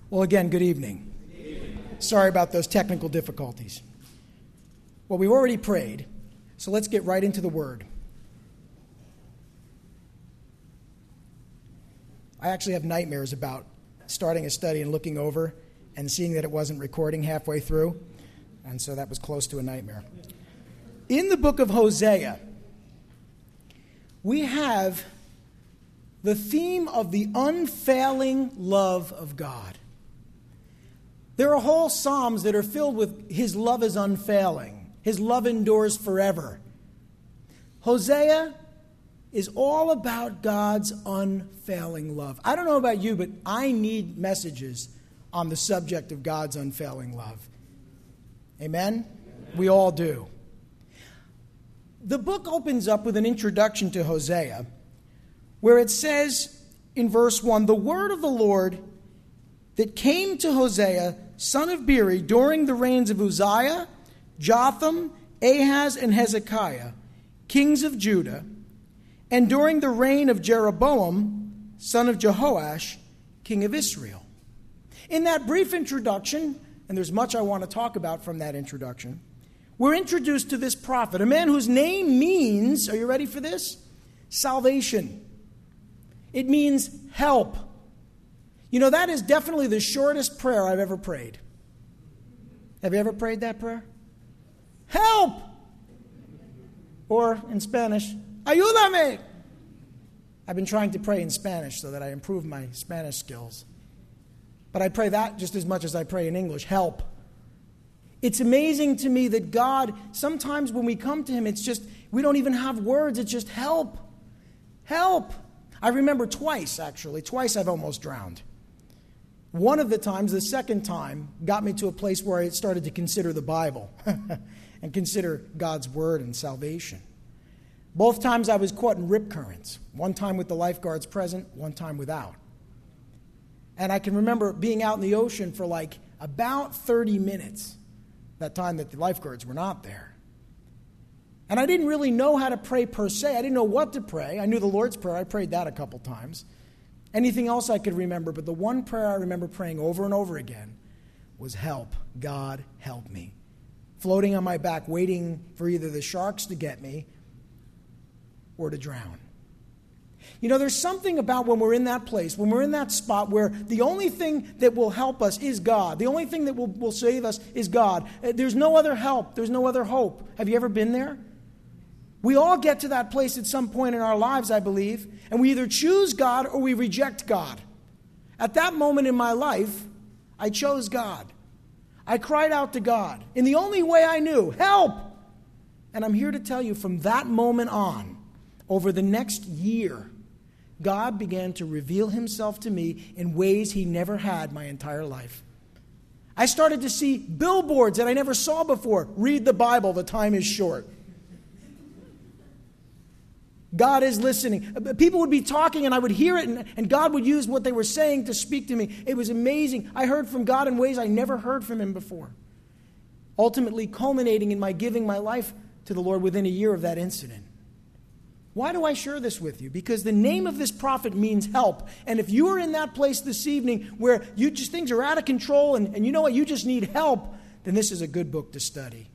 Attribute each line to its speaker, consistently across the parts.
Speaker 1: Well, again, good evening. Sorry about those technical difficulties. Well, we've already prayed, so let's get right into the Word. I actually have nightmares about starting a study and looking over and seeing that it wasn't recording halfway through, and so that was close to a nightmare. In the book of Hosea, we have the theme of the unfailing love of God. There are whole psalms that are filled with His love is unfailing. His love endures forever. Hosea is all about God's unfailing love. I don't know about you, but I need messages on the subject of God's unfailing love. Amen? We all do. The book opens up with an introduction to Hosea, where it says in verse 1, "The word of the Lord that came to Hosea, son of Beeri, during the reigns of Uzziah, Jotham, Ahaz, and Hezekiah, kings of Judah, and during the reign of Jeroboam, son of Jehoash, king of Israel." In that brief introduction, and there's much I want to talk about from that introduction, we're introduced to this prophet, a man whose name means, are you ready for this? Salvation. It means help. You know, that is definitely the shortest prayer I've ever prayed. Have you ever prayed that prayer? Help! Or in Spanish, ayúdame! I've been trying to pray in Spanish so that I improve my Spanish skills. But I pray that just as much as I pray in English, help. It's amazing to me that God, sometimes when we come to Him, it's just, we don't even have words, it's just help. Help! I remember twice I've almost drowned. One of the times, the second time, got me to a place where I started to consider the Bible and consider God's Word and salvation. Both times I was caught in rip currents. One time with the lifeguards present, one time without. And I can remember being out in the ocean for like about 30 minutes, that time that the lifeguards were not there. And I didn't really know how to pray per se. I didn't know what to pray. I knew the Lord's Prayer. I prayed that a couple times. Anything else I could remember, but the one prayer I remember praying over and over again was help. God, help me. Floating on my back, waiting for either the sharks to get me or to drown. You know, there's something about when we're in that place, when we're in that spot where the only thing that will help us is God. The only thing that will save us is God. There's no other help. There's no other hope. Have you ever been there? We all get to that place at some point in our lives, I believe, and we either choose God or we reject God. At that moment in my life, I chose God. I cried out to God in the only way I knew, help! And I'm here to tell you from that moment on, over the next year, God began to reveal Himself to me in ways He never had my entire life. I started to see billboards that I never saw before. Read the Bible, the time is short. God is listening. People would be talking and I would hear it and God would use what they were saying to speak to me. It was amazing. I heard from God in ways I never heard from Him before. Ultimately culminating in my giving my life to the Lord within a year of that incident. Why do I share this with you? Because the name of this prophet means help. And if you are in that place this evening where things are out of control and you know what, you just need help, then this is a good book to study.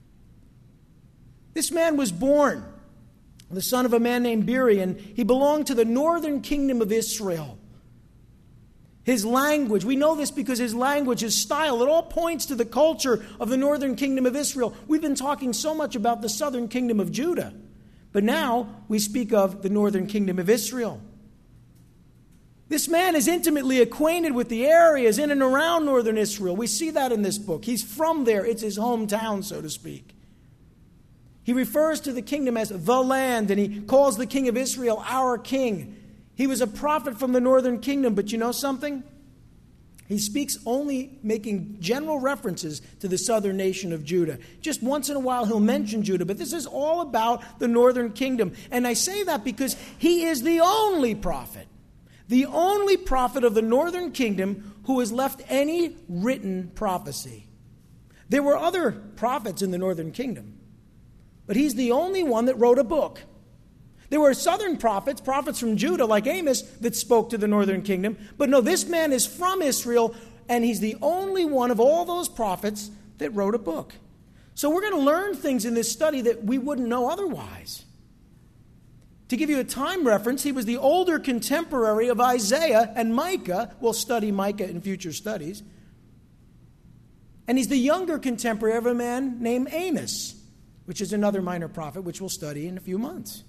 Speaker 1: This man was born the son of a man named Beeri, and he belonged to the northern kingdom of Israel. His language, we know this because his language, his style, it all points to the culture of the northern kingdom of Israel. We've been talking so much about the southern kingdom of Judah, but now we speak of the northern kingdom of Israel. This man is intimately acquainted with the areas in and around northern Israel. We see that in this book. He's from there. It's his hometown, so to speak. He refers to the kingdom as the land, and he calls the king of Israel our king. He was a prophet from the northern kingdom, but you know something? He speaks only making general references to the southern nation of Judah. Just once in a while he'll mention Judah, but this is all about the northern kingdom. And I say that because he is the only prophet of the northern kingdom who has left any written prophecy. There were other prophets in the northern kingdom, but he's the only one that wrote a book. There were southern prophets from Judah like Amos that spoke to the northern kingdom. But no, this man is from Israel and he's the only one of all those prophets that wrote a book. So we're going to learn things in this study that we wouldn't know otherwise. To give you a time reference, he was the older contemporary of Isaiah and Micah. We'll study Micah in future studies. And he's the younger contemporary of a man named Amos, which is another minor prophet, which we'll study in a few months.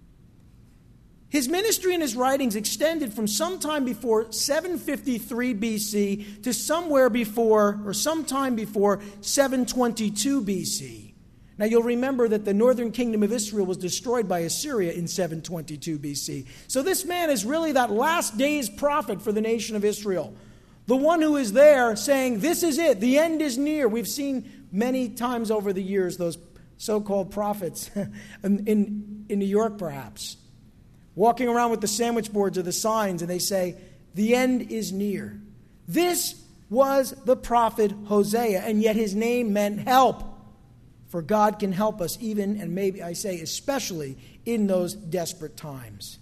Speaker 1: His ministry and his writings extended from sometime before 753 BC to somewhere before, or sometime before 722 BC. Now you'll remember that the northern kingdom of Israel was destroyed by Assyria in 722 BC. So this man is really that last day's prophet for the nation of Israel. The one who is there saying, this is it, the end is near. We've seen many times over the years those so-called prophets in New York perhaps, walking around with the sandwich boards or the signs, and they say, the end is near. This was the prophet Hosea, and yet his name meant help. For God can help us even, and maybe I say especially, in those desperate times.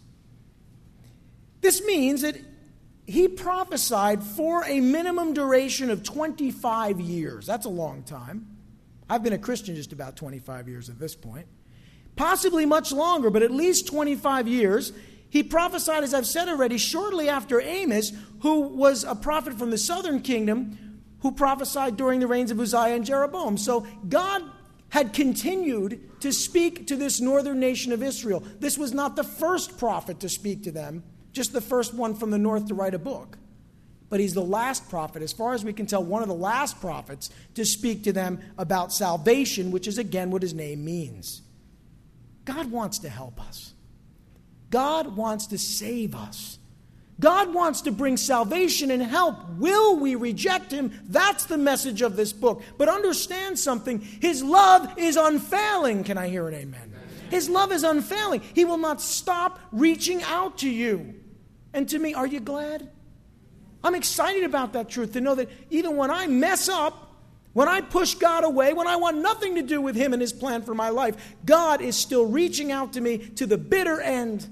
Speaker 1: This means that he prophesied for a minimum duration of 25 years. That's a long time. I've been a Christian just about 25 years at this point. Possibly much longer, but at least 25 years. He prophesied, as I've said already, shortly after Amos, who was a prophet from the southern kingdom, who prophesied during the reigns of Uzziah and Jeroboam. So God had continued to speak to this northern nation of Israel. This was not the first prophet to speak to them, just the first one from the north to write a book. But he's the last prophet, as far as we can tell, one of the last prophets to speak to them about salvation, which is again what his name means. God wants to help us. God wants to save us. God wants to bring salvation and help. Will we reject him? That's the message of this book. But understand something. His love is unfailing. Can I hear an amen? His love is unfailing. He will not stop reaching out to you. And to me, are you glad? I'm excited about that truth, to know that even when I mess up, when I push God away, when I want nothing to do with him and his plan for my life, God is still reaching out to me to the bitter end.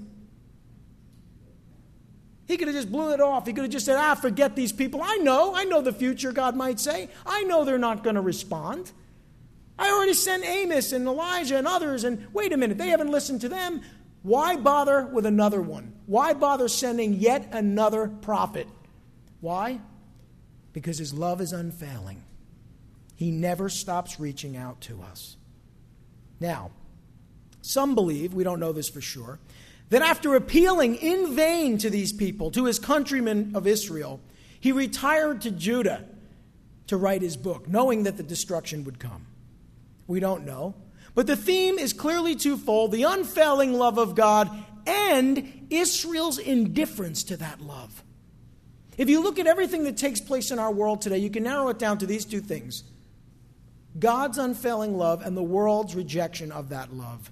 Speaker 1: He could have just blew it off. He could have just said, forget these people. I know the future, God might say. I know they're not going to respond. I already sent Amos and Elijah and others, and wait a minute, they haven't listened to them. Why bother with another one? Why bother sending yet another prophet? Why? Because his love is unfailing. He never stops reaching out to us. Now, some believe, we don't know this for sure, that after appealing in vain to these people, to his countrymen of Israel, he retired to Judah to write his book, knowing that the destruction would come. We don't know. But the theme is clearly twofold: the unfailing love of God and Israel's indifference to that love. If you look at everything that takes place in our world today, you can narrow it down to these two things: God's unfailing love and the world's rejection of that love.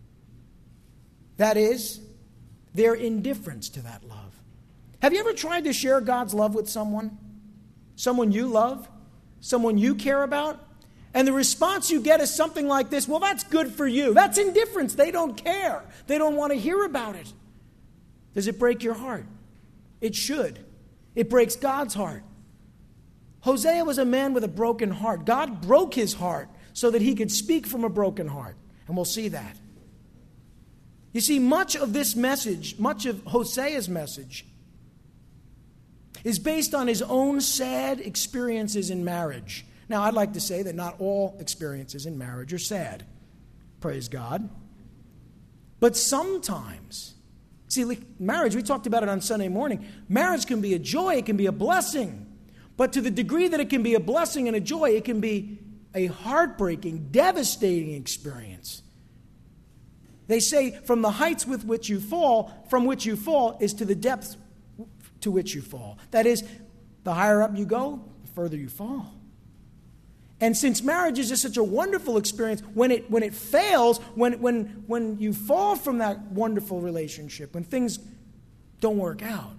Speaker 1: That is, their indifference to that love. Have you ever tried to share God's love with someone? Someone you love? Someone you care about? And the response you get is something like this: well, that's good for you. That's indifference. They don't care. They don't want to hear about it. Does it break your heart? It should. It breaks God's heart. Hosea was a man with a broken heart. God broke his heart so that he could speak from a broken heart. And we'll see that. You see, much of this message, much of Hosea's message, is based on his own sad experiences in marriage. Now, I'd like to say that not all experiences in marriage are sad. Praise God. But sometimes, see, marriage, we talked about it on Sunday morning. Marriage can be a joy, it can be a blessing. But to the degree that it can be a blessing and a joy, it can be a heartbreaking, devastating experience. They say from the heights from which you fall is to the depths to which you fall. That is, the higher up you go, the further you fall. And since marriage is just such a wonderful experience, when it fails, when you fall from that wonderful relationship, when things don't work out,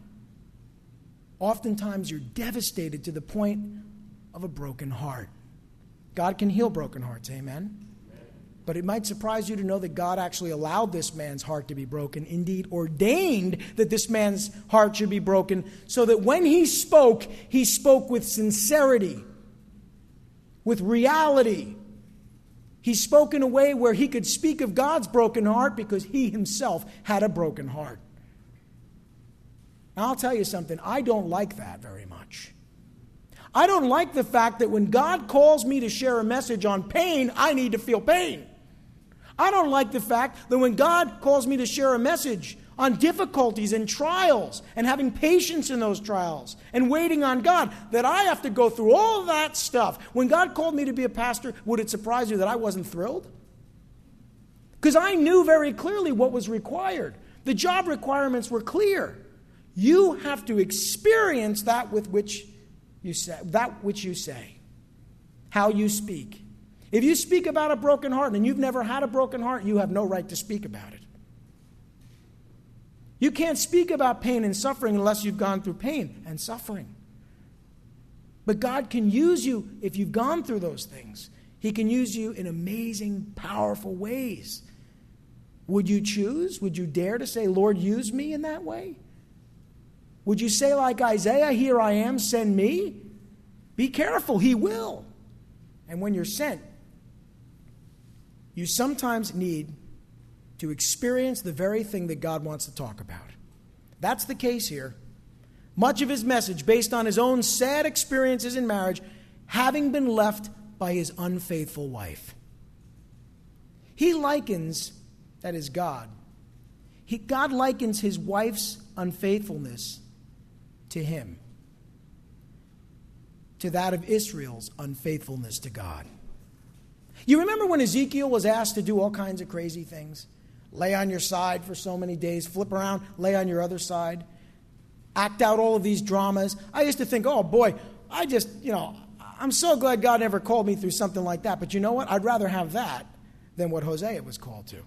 Speaker 1: oftentimes you're devastated to the point of a broken heart. God can heal broken hearts, amen? But it might surprise you to know that God actually allowed this man's heart to be broken, indeed ordained that this man's heart should be broken, so that when he spoke with sincerity, with reality. He spoke in a way where he could speak of God's broken heart because he himself had a broken heart. Now, I'll tell you something, I don't like that very much. I don't like the fact that when God calls me to share a message on pain, I need to feel pain. I don't like the fact that when God calls me to share a message on difficulties and trials and having patience in those trials and waiting on God, that I have to go through all that stuff. When God called me to be a pastor, would it surprise you that I wasn't thrilled? Because I knew very clearly what was required. The job requirements were clear. You have to experience that with which you say, how you speak. If you speak about a broken heart and you've never had a broken heart, you have no right to speak about it. You can't speak about pain and suffering unless you've gone through pain and suffering. But God can use you if you've gone through those things. He can use you in amazing, powerful ways. Would you choose? Would you dare to say, Lord, use me in that way? Would you say like Isaiah, here I am, send me? Be careful, he will. And when you're sent, you sometimes need to experience the very thing that God wants to talk about. That's the case here. Much of his message based on his own sad experiences in marriage, having been left by his unfaithful wife. He likens, that is God, God likens his wife's unfaithfulness to him, to that of Israel's unfaithfulness to God. You remember when Ezekiel was asked to do all kinds of crazy things? Lay on your side for so many days, flip around, lay on your other side, act out all of these dramas. I used to think, oh boy, I'm so glad God never called me through something like that. But you know what? I'd rather have that than what Hosea was called to.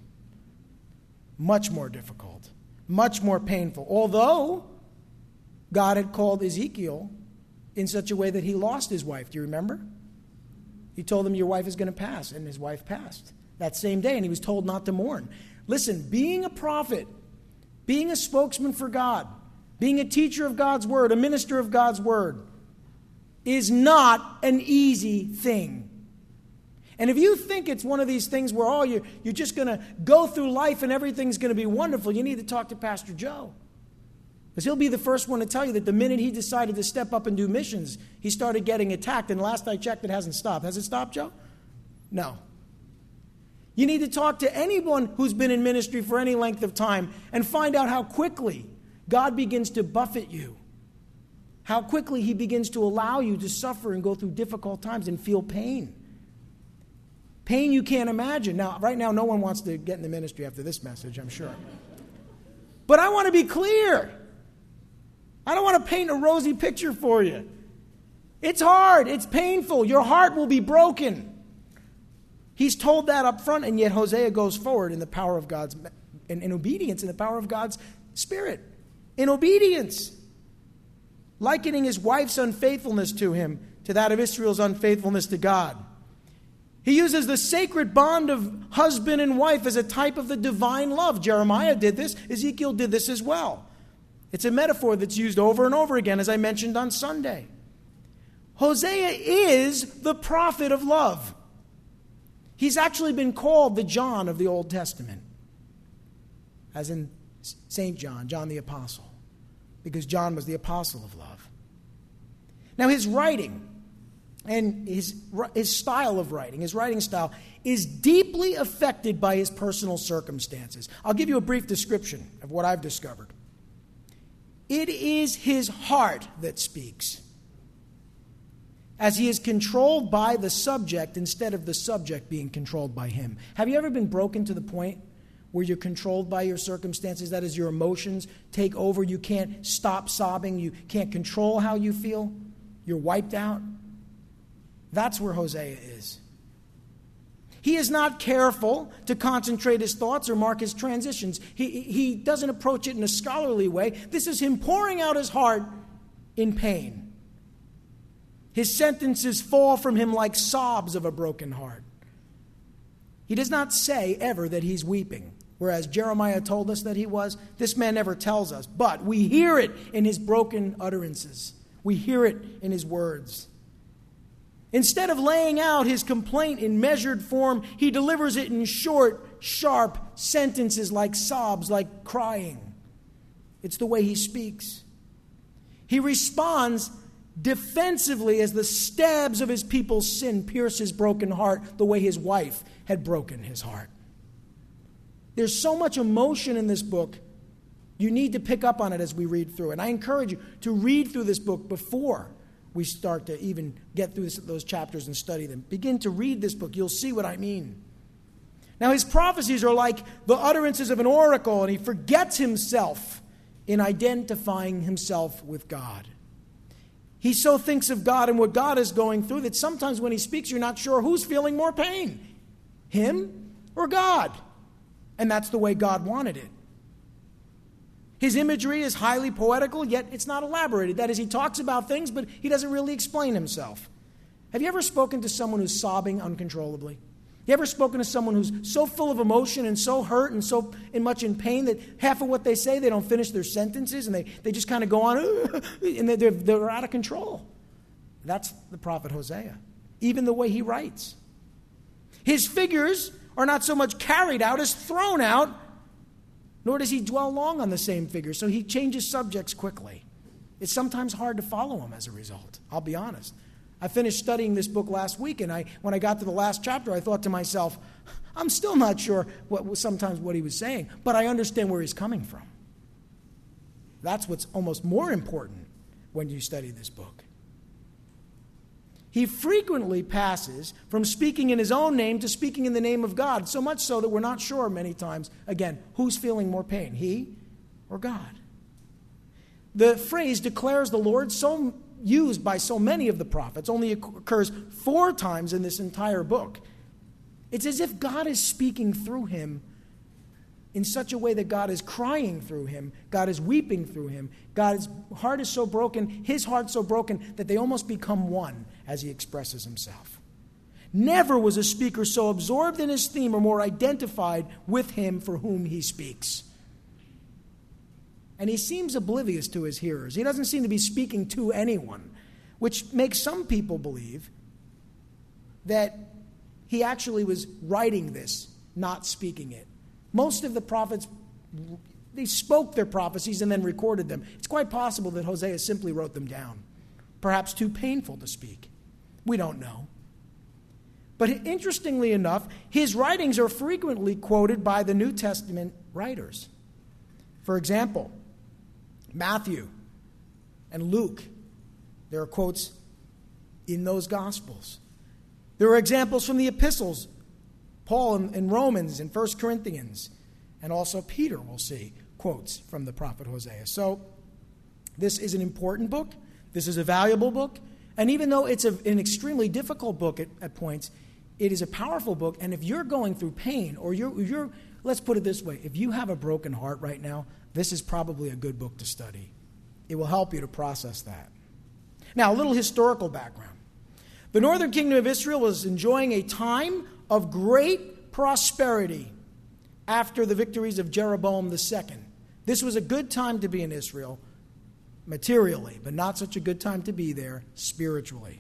Speaker 1: Much more difficult, much more painful. Although God had called Ezekiel in such a way that he lost his wife. Do you remember? He told him, your wife is going to pass, and his wife passed that same day, and he was told not to mourn. Listen, being a prophet, being a spokesman for God, being a teacher of God's word, a minister of God's word, is not an easy thing. And if you think it's one of these things where you're just going to go through life and everything's going to be wonderful, you need to talk to Pastor Joe. Because he'll be the first one to tell you that the minute he decided to step up and do missions, he started getting attacked. And last I checked, it hasn't stopped. Has it stopped, Joe? No. You need to talk to anyone who's been in ministry for any length of time and find out how quickly God begins to buffet you. How quickly he begins to allow you to suffer and go through difficult times and feel pain. Pain you can't imagine. Now, right now, no one wants to get in the ministry after this message, I'm sure. But I want to be clear. I don't want to paint a rosy picture for you. It's hard. It's painful. Your heart will be broken. He's told that up front, and yet Hosea goes forward in the power of God's, in obedience, in the power of God's Spirit. In obedience. Likening his wife's unfaithfulness to him to that of Israel's unfaithfulness to God. He uses the sacred bond of husband and wife as a type of the divine love. Jeremiah did this. Ezekiel did this as well. It's a metaphor that's used over and over again, as I mentioned on Sunday. Hosea is the prophet of love. He's actually been called the John of the Old Testament, as in St. John, John the Apostle, because John was the apostle of love. Now his writing and his style of writing, his writing style, is deeply affected by his personal circumstances. I'll give you a brief description of what I've discovered. It is his heart that speaks, as he is controlled by the subject instead of the subject being controlled by him. Have you ever been broken to the point where you're controlled by your circumstances? That is, your emotions take over. You can't stop sobbing. You can't control how you feel. You're wiped out. That's where Hosea is. He is not careful to concentrate his thoughts or mark his transitions. He doesn't approach it in a scholarly way. This is him pouring out his heart in pain. His sentences fall from him like sobs of a broken heart. He does not say ever that he's weeping, whereas Jeremiah told us that he was. This man never tells us, but we hear it in his broken utterances. We hear it in his words. Instead of laying out his complaint in measured form, he delivers it in short, sharp sentences like sobs, like crying. It's the way he speaks. He responds defensively as the stabs of his people's sin pierce his broken heart, the way his wife had broken his heart. There's so much emotion in this book. You need to pick up on it as we read through it. And I encourage you to read through this book before we start to even get through those chapters and study them. Begin to read this book. You'll see what I mean. Now, his prophecies are like the utterances of an oracle, and he forgets himself in identifying himself with God. He so thinks of God and what God is going through that sometimes when he speaks, you're not sure who's feeling more pain, him or God. And that's the way God wanted it. His imagery is highly poetical, yet it's not elaborated. That is, he talks about things, but he doesn't really explain himself. Have you ever spoken to someone who's sobbing uncontrollably? You ever spoken to someone who's so full of emotion and so hurt and so much in pain that half of what they say, they don't finish their sentences and they just kind of go on and they're out of control? That's the prophet Hosea. Even the way he writes. His figures are not so much carried out as thrown out, nor does he dwell long on the same figure, so he changes subjects quickly. It's sometimes hard to follow him as a result, I'll be honest. I finished studying this book last week, and when I got to the last chapter, I thought to myself, I'm still not sure sometimes what he was saying, but I understand where he's coming from. That's what's almost more important when you study this book. He frequently passes from speaking in his own name to speaking in the name of God, so much so that we're not sure many times, again, who's feeling more pain, he or God. The phrase declares the Lord, so used by so many of the prophets, only occurs 4 times in this entire book. It's as if God is speaking through him in such a way that God is crying through him, God is weeping through him, God's heart is so broken, his heart so broken, that they almost become one as he expresses himself. Never was a speaker so absorbed in his theme or more identified with him for whom he speaks. And he seems oblivious to his hearers. He doesn't seem to be speaking to anyone, which makes some people believe that he actually was writing this, not speaking it. Most of the prophets, they spoke their prophecies and then recorded them. It's quite possible that Hosea simply wrote them down, perhaps too painful to speak. We don't know. But interestingly enough, his writings are frequently quoted by the New Testament writers. For example, Matthew and Luke, there are quotes in those Gospels. There are examples from the epistles, Paul in Romans and 1 Corinthians, and also Peter, we'll see, quotes from the prophet Hosea. So this is an important book. This is a valuable book. And even though it's an extremely difficult book at points, it is a powerful book. And if you're going through pain, or you're let's put it this way, if you have a broken heart right now, this is probably a good book to study. It will help you to process that. Now, a little historical background. The northern kingdom of Israel was enjoying a time of great prosperity after the victories of Jeroboam II. This was a good time to be in Israel materially, but not such a good time to be there spiritually.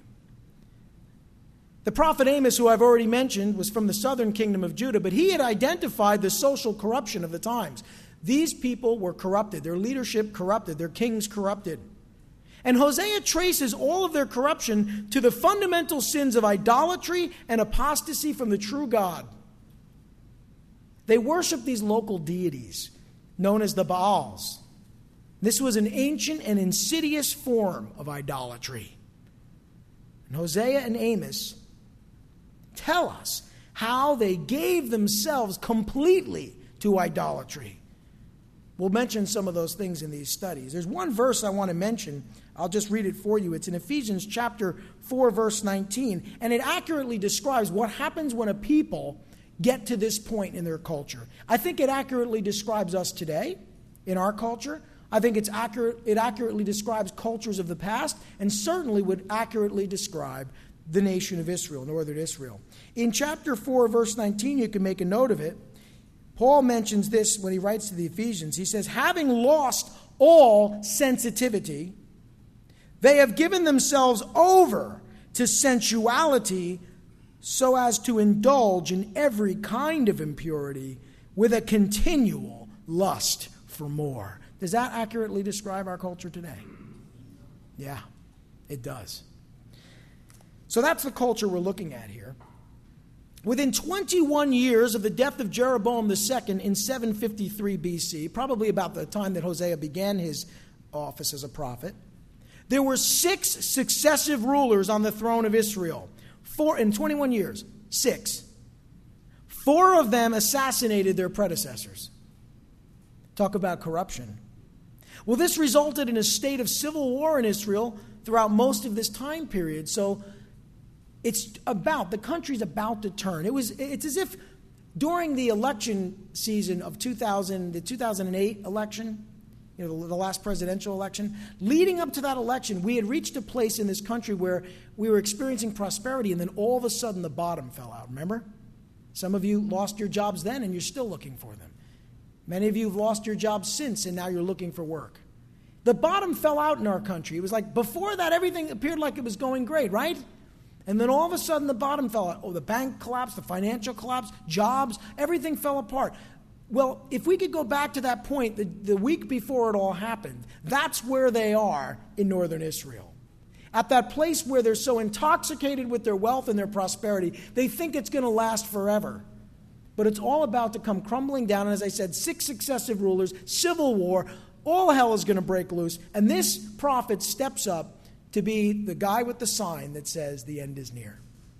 Speaker 1: The prophet Amos, who I've already mentioned, was from the southern kingdom of Judah, but he had identified the social corruption of the times. These people were corrupted, their leadership corrupted, their kings corrupted. And Hosea traces all of their corruption to the fundamental sins of idolatry and apostasy from the true God. They worshiped these local deities, known as the Baals. This was an ancient and insidious form of idolatry. And Hosea and Amos tell us how they gave themselves completely to idolatry. We'll mention some of those things in these studies. There's one verse I want to mention. I'll just read it for you. It's in Ephesians chapter 4, verse 19. And it accurately describes what happens when a people get to this point in their culture. I think it accurately describes us today in our culture. I think it accurately describes cultures of the past, and certainly would accurately describe the nation of Israel, northern Israel. In chapter 4, verse 19, you can make a note of it. Paul mentions this when he writes to the Ephesians. He says, having lost all sensitivity, they have given themselves over to sensuality so as to indulge in every kind of impurity with a continual lust for more. Does that accurately describe our culture today? Yeah, it does. So that's the culture we're looking at here. Within 21 years of the death of Jeroboam II in 753 BC, probably about the time that Hosea began his office as a prophet, there were 6 successive rulers on the throne of Israel. 4 in 21 years. 6. 4 of them assassinated their predecessors. Talk about corruption. Well, this resulted in a state of civil war in Israel throughout most of this time period. So the country's about to turn. It's as if during the election season of the 2008 election, the last presidential election, leading up to that election, we had reached a place in this country where we were experiencing prosperity, and then all of a sudden the bottom fell out. Remember? Some of you lost your jobs then, and you're still looking for them. Many of you have lost your jobs since, and now you're looking for work. The bottom fell out in our country. It was like before that, everything appeared like it was going great, right? And then all of a sudden the bottom fell out. Oh, the bank collapsed, the financial collapse, jobs, everything fell apart. Well, if we could go back to that point, the week before it all happened, that's where they are in northern Israel. At that place where they're so intoxicated with their wealth and their prosperity, they think it's going to last forever. But it's all about to come crumbling down. And as I said, 6 successive rulers, civil war, all hell is going to break loose. And this prophet steps up to be the guy with the sign that says the end is near,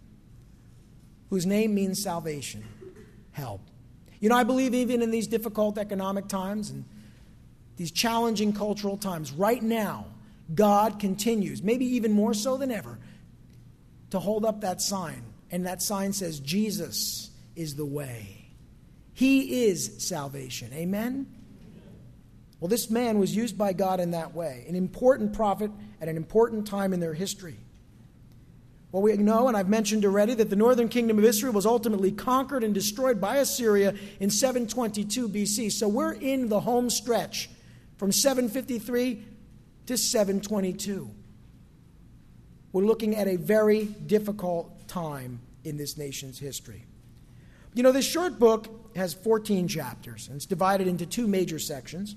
Speaker 1: whose name means salvation, help. I believe even in these difficult economic times and these challenging cultural times, right now, God continues, maybe even more so than ever, to hold up that sign. And that sign says, Jesus is the way. He is salvation. Amen? Well, this man was used by God in that way, an important prophet at an important time in their history. Well, we know, and I've mentioned already, that the northern kingdom of Israel was ultimately conquered and destroyed by Assyria in 722 BC. So we're in the home stretch from 753 to 722. We're looking at a very difficult time in this nation's history. This short book has 14 chapters, and it's divided into 2 major sections.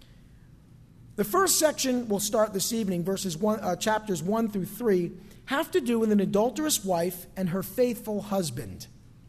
Speaker 1: The first section we'll start this evening, chapters 1 through 3, have to do with an adulterous wife and her faithful husband.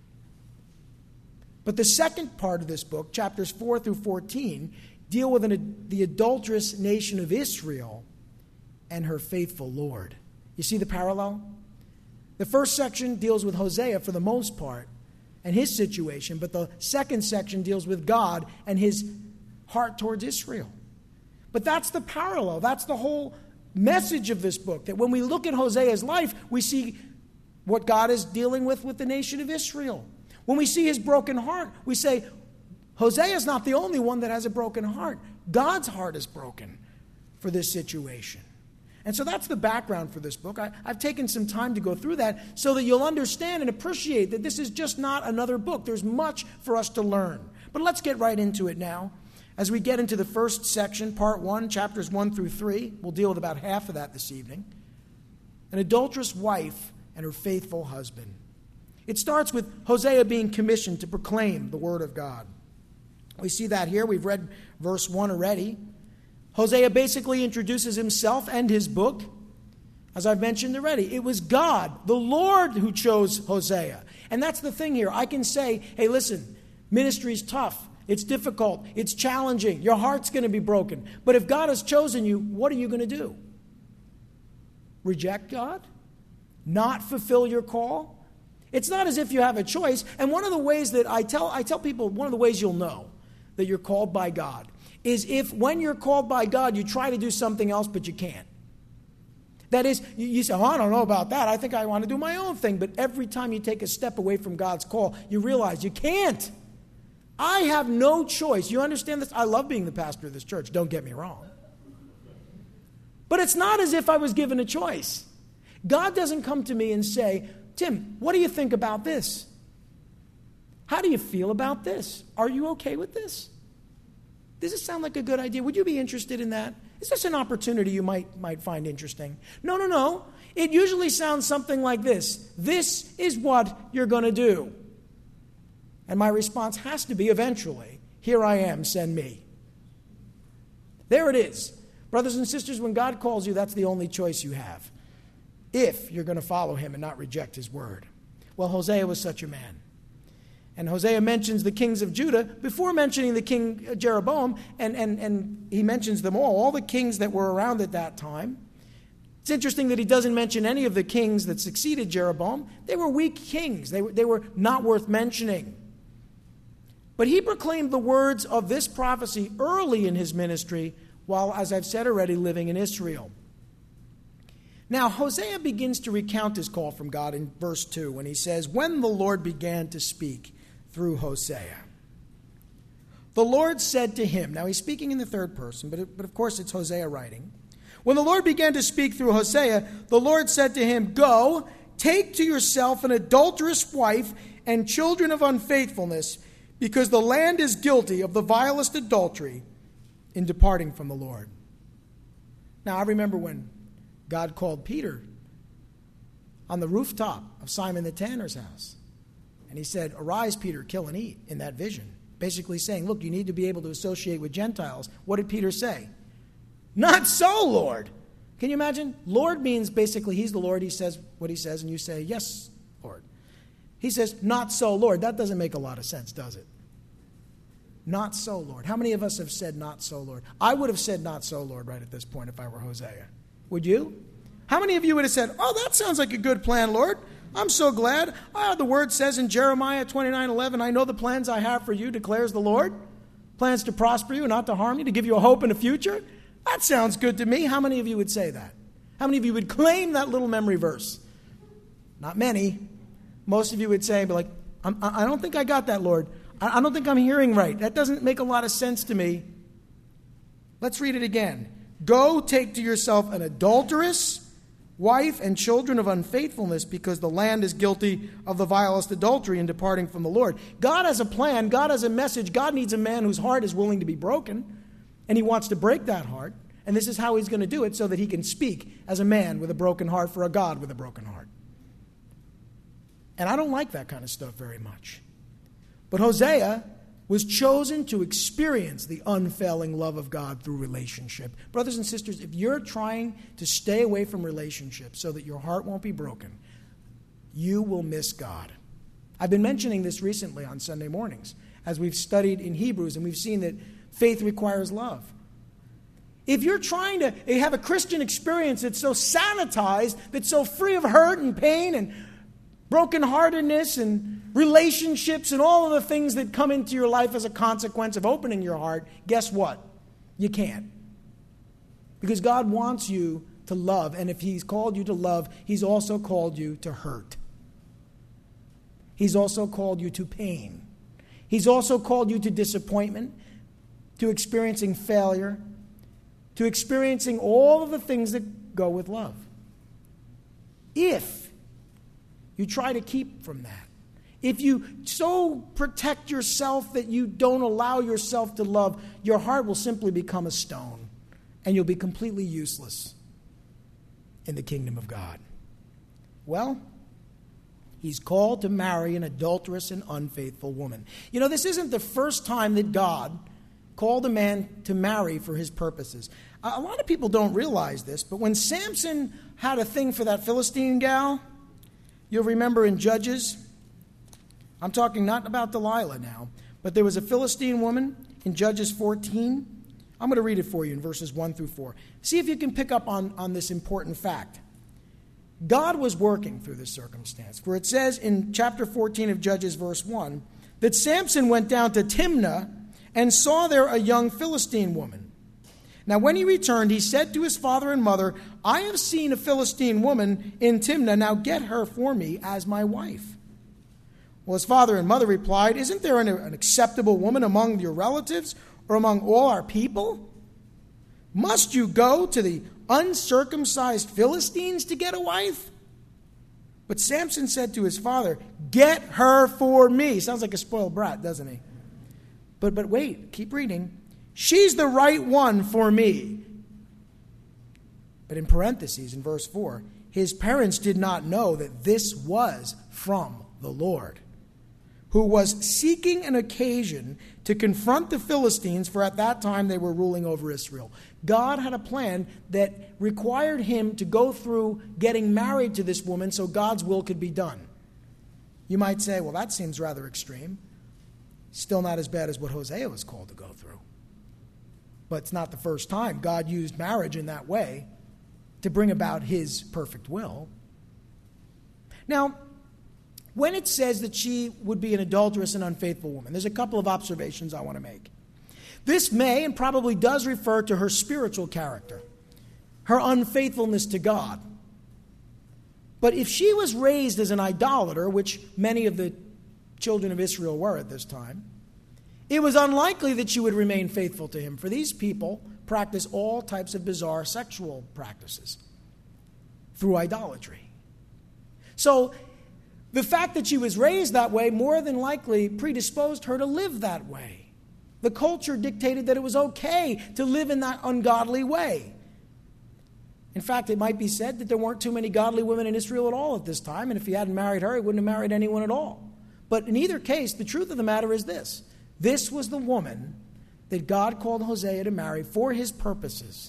Speaker 1: But the second part of this book, chapters 4 through 14, deal with the adulterous nation of Israel and her faithful Lord. You see the parallel? The first section deals with Hosea for the most part and his situation, but the second section deals with God and his heart towards Israel. But that's the parallel. That's the whole message of this book, that when we look at Hosea's life, we see what God is dealing with the nation of Israel. When we see his broken heart, we say, Hosea is not the only one that has a broken heart. God's heart is broken for this situation. And so that's the background for this book. I've taken some time to go through that so that you'll understand and appreciate that this is just not another book. There's much for us to learn. But let's get right into it now. As we get into the first section, part 1, chapters 1 through 3, we'll deal with about half of that this evening. An adulterous wife and her faithful husband. It starts with Hosea being commissioned to proclaim the word of God. We see that here. We've read verse 1 already. Hosea basically introduces himself and his book. As I've mentioned already, it was God, the Lord, who chose Hosea. And that's the thing here. I can say, hey, listen, ministry's tough. It's difficult. It's challenging. Your heart's going to be broken. But if God has chosen you, what are you going to do? Reject God? Not fulfill your call? It's not as if you have a choice. And one of the ways that I tell people, one of the ways you'll know that you're called by God is if when you're called by God, you try to do something else, but you can't. That is, you say, I don't know about that. I think I want to do my own thing. But every time you take a step away from God's call, you realize you can't. I have no choice. You understand this? I love being the pastor of this church. Don't get me wrong. But it's not as if I was given a choice. God doesn't come to me and say, Tim, what do you think about this? How do you feel about this? Are you okay with this? Does it sound like a good idea? Would you be interested in that? Is this an opportunity you might find interesting? No. It usually sounds something like this. This is what you're going to do. And my response has to be eventually, here I am, send me. There it is. Brothers and sisters, when God calls you, that's the only choice you have. If you're going to follow him and not reject his word. Well, Hosea was such a man. And Hosea mentions the kings of Judah before mentioning the king Jeroboam, and he mentions them all the kings that were around at that time. It's interesting that he doesn't mention any of the kings that succeeded Jeroboam. They were weak kings. They were not worth mentioning. But he proclaimed the words of this prophecy early in his ministry while, as I've said already, living in Israel. Now, Hosea begins to recount his call from God in verse 2 when he says, when the Lord began to speak through Hosea, the Lord said to him, now he's speaking in the third person, but of course it's Hosea writing. When the Lord began to speak through Hosea, the Lord said to him, go, take to yourself an adulterous wife and children of unfaithfulness, because the land is guilty of the vilest adultery in departing from the Lord. Now, I remember when God called Peter on the rooftop of Simon the tanner's house. And he said, arise, Peter, kill and eat, in that vision. Basically saying, look, you need to be able to associate with Gentiles. What did Peter say? Not so, Lord. Can you imagine? Lord means basically he's the Lord. He says what he says, and you say, yes, Lord. He says, not so, Lord. That doesn't make a lot of sense, does it? Not so, Lord. How many of us have said, not so, Lord? I would have said, not so, Lord, right at this point if I were Hosea. Would you? How many of you would have said, oh, that sounds like a good plan, Lord. I'm so glad. The word says in Jeremiah 29:11, I know the plans I have for you, declares the Lord. Plans to prosper you and not to harm you, to give you a hope and a future. That sounds good to me. How many of you would say that? How many of you would claim that little memory verse? Not many. Most of you would say, like, I don't think I got that, Lord. I don't think I'm hearing right. That doesn't make a lot of sense to me. Let's read it again. Go, take to yourself an adulteress wife and children of unfaithfulness, because the land is guilty of the vilest adultery in departing from the Lord. God has a plan. God has a message. God needs a man whose heart is willing to be broken, and he wants to break that heart. And this is how he's going to do it, so that he can speak as a man with a broken heart for a God with a broken heart. And I don't like that kind of stuff very much. But Hosea was chosen to experience the unfailing love of God through relationship. Brothers and sisters, if you're trying to stay away from relationships so that your heart won't be broken, you will miss God. I've been mentioning this recently on Sunday mornings as we've studied in Hebrews, and we've seen that faith requires love. If you're trying to have a Christian experience that's so sanitized, that's so free of hurt and pain and brokenheartedness and relationships and all of the things that come into your life as a consequence of opening your heart, guess what? You can't. Because God wants you to love, and if he's called you to love, he's also called you to hurt. He's also called you to pain. He's also called you to disappointment, to experiencing failure, to experiencing all of the things that go with love. If you try to keep from that, if you so protect yourself that you don't allow yourself to love, your heart will simply become a stone, and you'll be completely useless in the kingdom of God. Well, he's called to marry an adulterous and unfaithful woman. You know, this isn't the first time that God called a man to marry for his purposes. A lot of people don't realize this, but when Samson had a thing for that Philistine gal, you'll remember in Judges, I'm talking not about Delilah now, but there was a Philistine woman in Judges 14. I'm going to read it for you in verses 1 through 4. See if you can pick up on this important fact. God was working through this circumstance, for it says in chapter 14 of Judges, verse 1, that Samson went down to Timnah and saw there a young Philistine woman. Now when he returned, he said to his father and mother, I have seen a Philistine woman in Timnah. Now get her for me as my wife. Well, his father and mother replied, isn't there an acceptable woman among your relatives or among all our people? Must you go to the uncircumcised Philistines to get a wife? But Samson said to his father, "Get her for me." Sounds like a spoiled brat, doesn't he? But wait, keep reading. "She's the right one for me." But in parentheses, in verse 4, his parents did not know that this was from the Lord, who was seeking an occasion to confront the Philistines, for at that time they were ruling over Israel. God had a plan that required him to go through getting married to this woman so God's will could be done. You might say, well, that seems rather extreme. Still not as bad as what Hosea was called to go through. But it's not the first time God used marriage in that way to bring about his perfect will. Now, when it says that she would be an adulterous and unfaithful woman, there's a couple of observations I want to make. This may and probably does refer to her spiritual character, her unfaithfulness to God. But if she was raised as an idolater, which many of the children of Israel were at this time, it was unlikely that she would remain faithful to him, for these people practice all types of bizarre sexual practices through idolatry. So the fact that she was raised that way more than likely predisposed her to live that way. The culture dictated that it was okay to live in that ungodly way. In fact, it might be said that there weren't too many godly women in Israel at all at this time, and if he hadn't married her, he wouldn't have married anyone at all. But in either case, the truth of the matter is this. This was the woman that God called Hosea to marry for his purposes.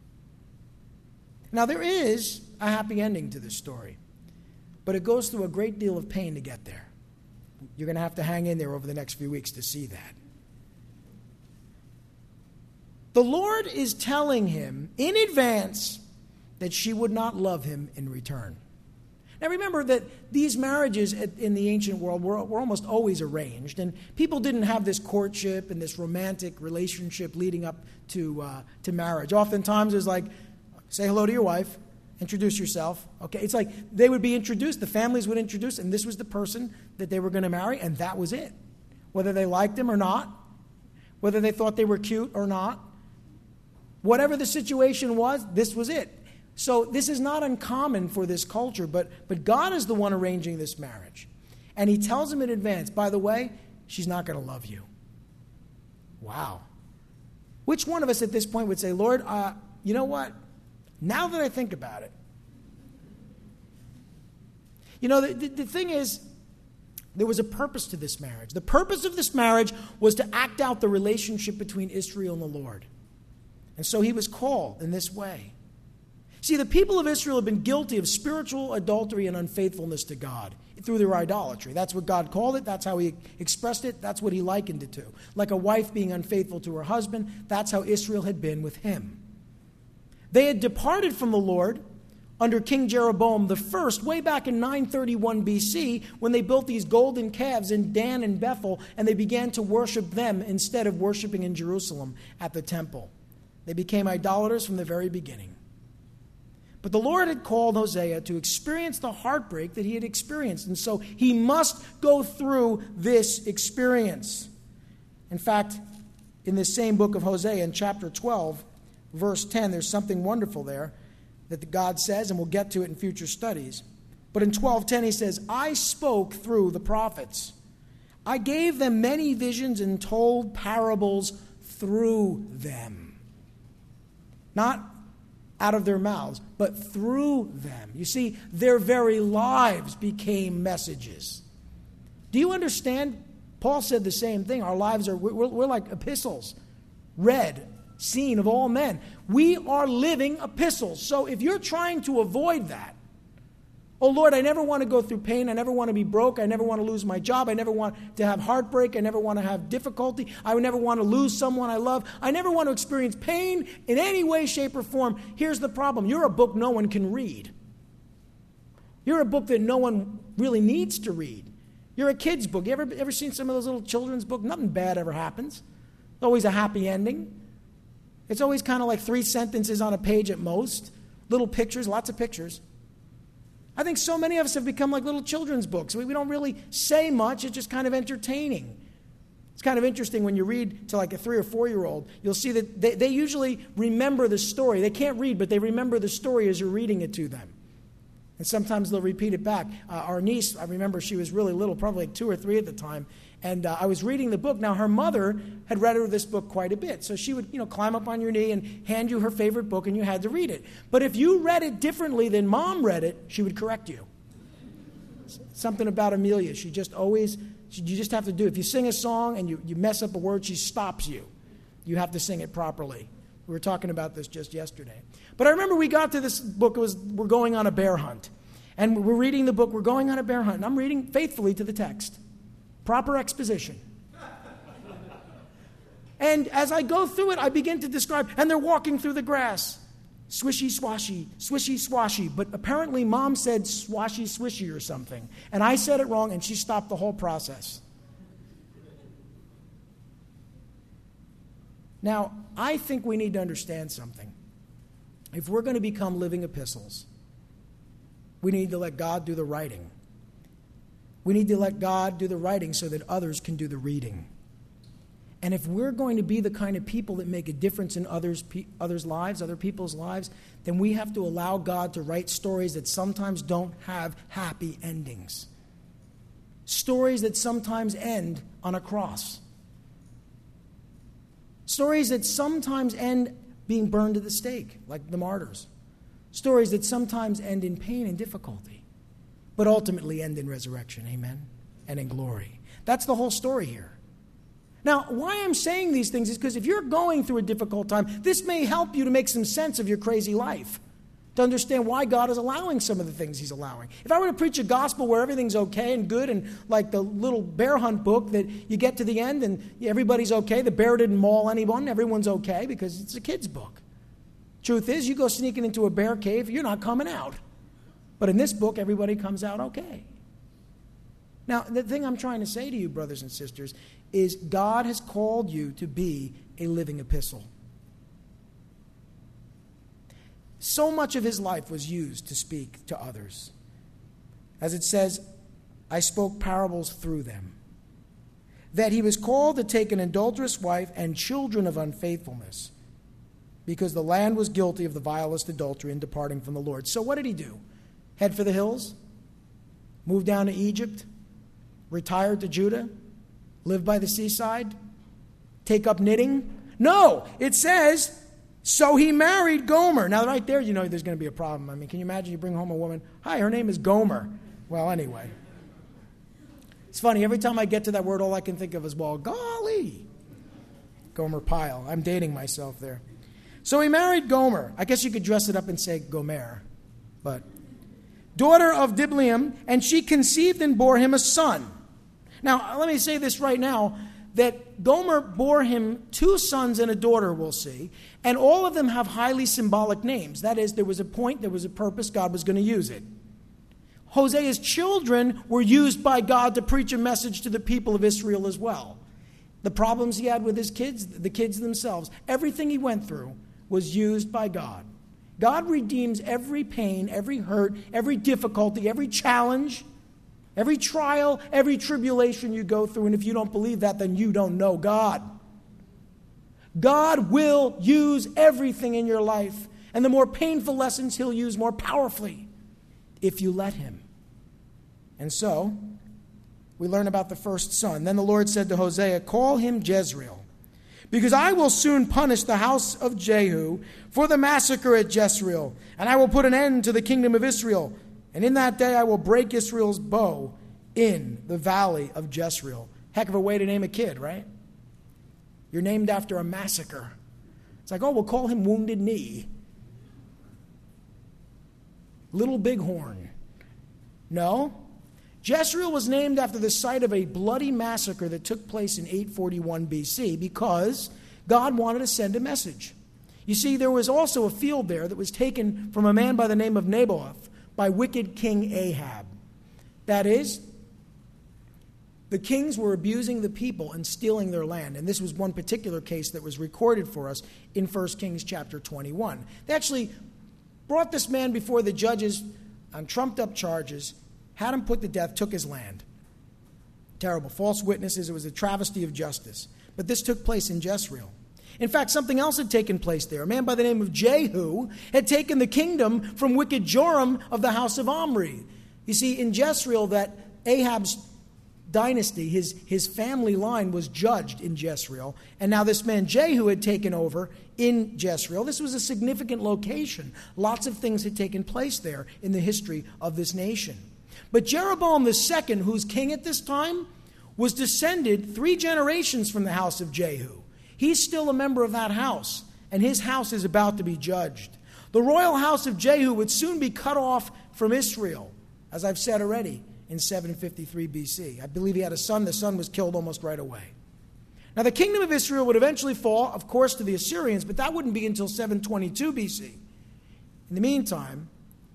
Speaker 1: Now, there is a happy ending to this story, but it goes through a great deal of pain to get there. You're going to have to hang in there over the next few weeks to see that. The Lord is telling him in advance that she would not love him in return. Now remember that these marriages in the ancient world were almost always arranged, and people didn't have this courtship and this romantic relationship leading up to marriage. Oftentimes it was like, say hello to your wife, introduce yourself. Okay, it's like they would be introduced, the families would introduce, and this was the person that they were going to marry, and that was it. Whether they liked him or not, whether they thought they were cute or not, whatever the situation was, this was it. So this is not uncommon for this culture, but God is the one arranging this marriage. And he tells him in advance, by the way, she's not going to love you. Wow. Which one of us at this point would say, Lord, you know what? Now that I think about it. You know, the thing is, there was a purpose to this marriage. The purpose of this marriage was to act out the relationship between Israel and the Lord. And so he was called in this way. See, the people of Israel have been guilty of spiritual adultery and unfaithfulness to God through their idolatry. That's what God called it. That's how he expressed it. That's what he likened it to. Like a wife being unfaithful to her husband, that's how Israel had been with him. They had departed from the Lord under King Jeroboam I, way back in 931 BC, when they built these golden calves in Dan and Bethel, and they began to worship them instead of worshiping in Jerusalem at the temple. They became idolaters from the very beginning. But the Lord had called Hosea to experience the heartbreak that he had experienced, and so he must go through this experience. In fact, in this same book of Hosea, in chapter 12, verse 10, there's something wonderful there that God says, and we'll get to it in future studies. But in 12:10 he says, I spoke through the prophets. I gave them many visions and told parables through them. Not out of their mouths, but through them. You see, their very lives became messages. Do you understand? Paul said the same thing. Our lives we're like epistles, read, seen of all men. We are living epistles. So if you're trying to avoid that, oh Lord, I never want to go through pain. I never want to be broke. I never want to lose my job. I never want to have heartbreak. I never want to have difficulty. I never want to lose someone I love. I never want to experience pain in any way, shape, or form. Here's the problem. You're a book no one can read. You're a book that no one really needs to read. You're a kid's book. You ever seen some of those little children's books? Nothing bad ever happens. There's always a happy ending. It's always kind of like 3 sentences on a page at most. Little pictures, lots of pictures. I think so many of us have become like little children's books. We don't really say much. It's just kind of entertaining. It's kind of interesting when you read to like a 3 or 4-year-old. You'll see that they usually remember the story. They can't read, but they remember the story as you're reading it to them. And sometimes they'll repeat it back. Our niece, I remember she was really little, probably like 2 or 3 at the time. And I was reading the book. Now, her mother had read her this book quite a bit. So she would, climb up on your knee and hand you her favorite book, and you had to read it. But if you read it differently than Mom read it, she would correct you. Something about Amelia. You just have to do it. If you sing a song and you mess up a word, she stops you. You have to sing it properly. We were talking about this just yesterday. But I remember we got to this book. We're going on a bear hunt. And we're reading the book. We're going on a bear hunt. And I'm reading faithfully to the text. Proper exposition. And as I go through it, I begin to describe, and they're walking through the grass. Swishy, swashy, swishy, swashy. But apparently Mom said swashy, swishy or something. And I said it wrong, and she stopped the whole process. Now, I think we need to understand something. If we're going to become living epistles, we need to let God do the writing. We need to let God do the writing so that others can do the reading. And if we're going to be the kind of people that make a difference in others' lives, other people's lives, then we have to allow God to write stories that sometimes don't have happy endings. Stories that sometimes end on a cross. Stories that sometimes end being burned at the stake, like the martyrs. Stories that sometimes end in pain and difficulty, but ultimately end in resurrection, amen, and in glory. That's the whole story here. Now, why I'm saying these things is because if you're going through a difficult time, this may help you to make some sense of your crazy life, to understand why God is allowing some of the things he's allowing. If I were to preach a gospel where everything's okay and good, and like the little bear hunt book that you get to the end and everybody's okay, the bear didn't maul anyone, everyone's okay because it's a kid's book. Truth is, you go sneaking into a bear cave, you're not coming out. But in this book, everybody comes out okay. Now, the thing I'm trying to say to you, brothers and sisters, is God has called you to be a living epistle. So much of his life was used to speak to others. As it says, I spoke parables through them. That he was called to take an adulterous wife and children of unfaithfulness, because the land was guilty of the vilest adultery in departing from the Lord. So what did he do? Head for the hills? Move down to Egypt? Retire to Judah? Live by the seaside? Take up knitting? No, it says, so he married Gomer. Now, right there, there's going to be a problem. I mean, can you imagine you bring home a woman? Hi, her name is Gomer. Well, anyway. It's funny. Every time I get to that word, all I can think of is, well, golly. Gomer Pyle. I'm dating myself there. So he married Gomer. I guess you could dress it up and say Gomer. But daughter of Diblaim, and she conceived and bore him a son. Now, let me say this right now, that Gomer bore him 2 sons and a daughter, we'll see, and all of them have highly symbolic names. That is, there was a point, there was a purpose, God was going to use it. Hosea's children were used by God to preach a message to the people of Israel as well. The problems he had with his kids, the kids themselves, everything he went through was used by God. God redeems every pain, every hurt, every difficulty, every challenge, every trial, every tribulation you go through. And if you don't believe that, then you don't know God. God will use everything in your life. And the more painful lessons he'll use more powerfully if you let him. And so, we learn about the first son. Then the Lord said to Hosea, call him Jezreel, because I will soon punish the house of Jehu for the massacre at Jezreel, and I will put an end to the kingdom of Israel. And in that day I will break Israel's bow in the valley of Jezreel. Heck of a way to name a kid, right? You're named after a massacre. It's like, oh, we'll call him Wounded Knee. Little Bighorn. No. Jezreel was named after the site of a bloody massacre that took place in 841 BC because God wanted to send a message. You see, there was also a field there that was taken from a man by the name of Naboth by wicked King Ahab. That is, the kings were abusing the people and stealing their land. And this was one particular case that was recorded for us in 1 Kings chapter 21. They actually brought this man before the judges on trumped-up charges, had him put to death, took his land. Terrible. False witnesses. It was a travesty of justice. But this took place in Jezreel. In fact, something else had taken place there. A man by the name of Jehu had taken the kingdom from wicked Joram of the house of Omri. You see, in Jezreel, that Ahab's dynasty, his family line was judged in Jezreel. And now this man Jehu had taken over in Jezreel. This was a significant location. Lots of things had taken place there in the history of this nation. But Jeroboam II, who's king at this time, was descended 3 generations from the house of Jehu. He's still a member of that house, and his house is about to be judged. The royal house of Jehu would soon be cut off from Israel, as I've said already, in 753 BC. I believe he had a son. The son was killed almost right away. Now, the kingdom of Israel would eventually fall, of course, to the Assyrians, but that wouldn't be until 722 BC. In the meantime,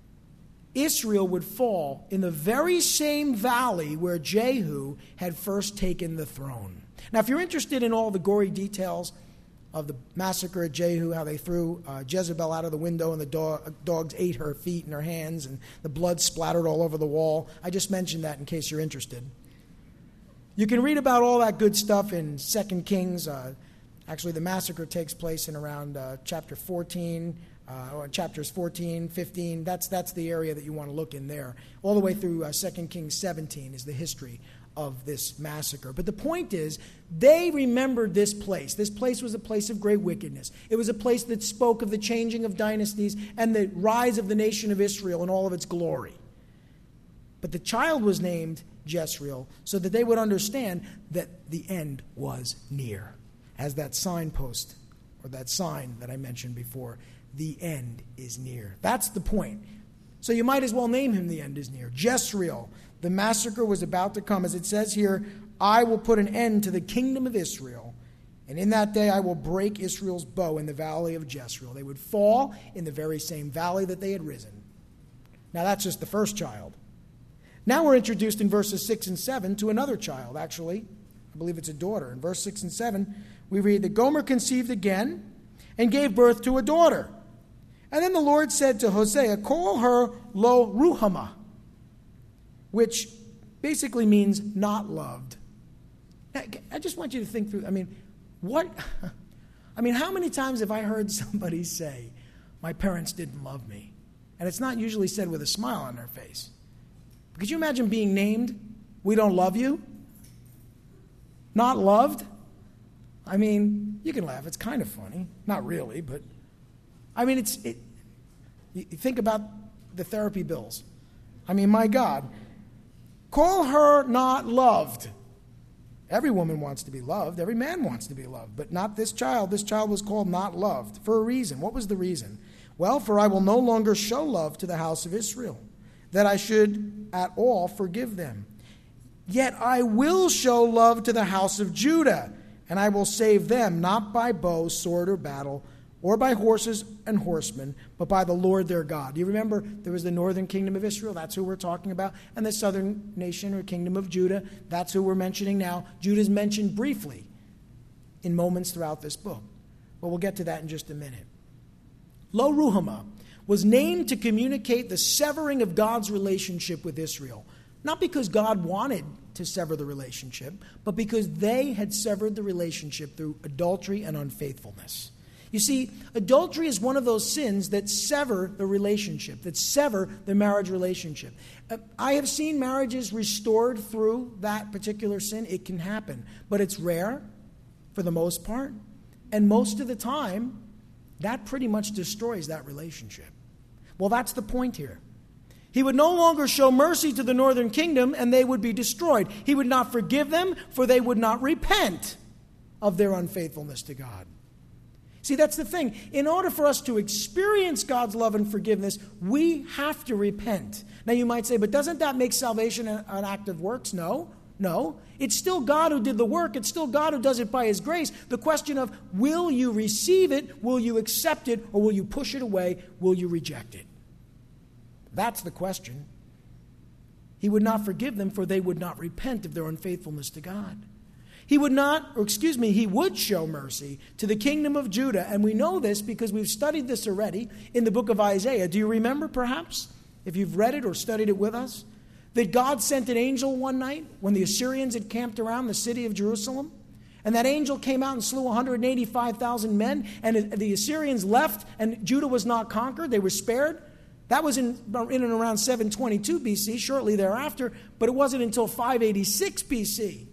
Speaker 1: Israel would fall in the very same valley where Jehu had first taken the throne. Now, if you're interested in all the gory details of the massacre at Jehu, how they threw Jezebel out of the window and the dogs ate her feet and her hands and the blood splattered all over the wall, I just mentioned that in case you're interested. You can read about all that good stuff in 2 Kings. Actually, the massacre takes place in around chapter 14, or chapters 14, 15. That's the area that you want to look in there. All the way through 2 Kings 17 is the history of this massacre. But the point is, they remembered this place. This place was a place of great wickedness. It was a place that spoke of the changing of dynasties and the rise of the nation of Israel in all of its glory. But the child was named Jezreel so that they would understand that the end was near. As that signpost, or that sign that I mentioned before, the end is near. That's the point. So you might as well name him the end is near. Jezreel. The massacre was about to come. As it says here, I will put an end to the kingdom of Israel, and in that day I will break Israel's bow in the valley of Jezreel. They would fall in the very same valley that they had risen. Now that's just the first child. Now we're introduced in verses 6 and 7 to another child, actually. I believe it's a daughter. In verse 6 and 7, we read that Gomer conceived again and gave birth to a daughter. And then the Lord said to Hosea, call her Lo-Ruhamah, which basically means not loved. Now, I just want you to think through, how many times have I heard somebody say, my parents didn't love me? And it's not usually said with a smile on their face. Could you imagine being named, we don't love you? Not loved? You can laugh. It's kind of funny. Not really, but you think about the therapy bills. My God. Call her not loved. Every woman wants to be loved. Every man wants to be loved. But not this child. This child was called not loved for a reason. What was the reason? Well, for I will no longer show love to the house of Israel, that I should at all forgive them. Yet I will show love to the house of Judah, and I will save them, not by bow, sword, or battle, or by horses and horsemen, but by the Lord their God. Do you remember there was the northern kingdom of Israel? That's who we're talking about. And the southern nation or kingdom of Judah, that's who we're mentioning now. Judah's mentioned briefly in moments throughout this book. But we'll get to that in just a minute. Lo-Ruhamah was named to communicate the severing of God's relationship with Israel. Not because God wanted to sever the relationship, but because they had severed the relationship through adultery and unfaithfulness. You see, adultery is one of those sins that sever the relationship, that sever the marriage relationship. I have seen marriages restored through that particular sin. It can happen, but it's rare for the most part. And most of the time, that pretty much destroys that relationship. Well, that's the point here. He would no longer show mercy to the northern kingdom, and they would be destroyed. He would not forgive them, for they would not repent of their unfaithfulness to God. See, that's the thing. In order for us to experience God's love and forgiveness, we have to repent. Now, you might say, but doesn't that make salvation an act of works? No. It's still God who did the work. It's still God who does it by His grace. The question of, will you receive it? Will you accept it? Or will you push it away? Will you reject it? That's the question. He would not forgive them, for they would not repent of their unfaithfulness to God. He would show mercy to the kingdom of Judah. And we know this because we've studied this already in the book of Isaiah. Do you remember, perhaps, if you've read it or studied it with us, that God sent an angel one night when the Assyrians had camped around the city of Jerusalem? And that angel came out and slew 185,000 men, and the Assyrians left, and Judah was not conquered. They were spared. That was in and around 722 BC, shortly thereafter, but it wasn't until 586 BC,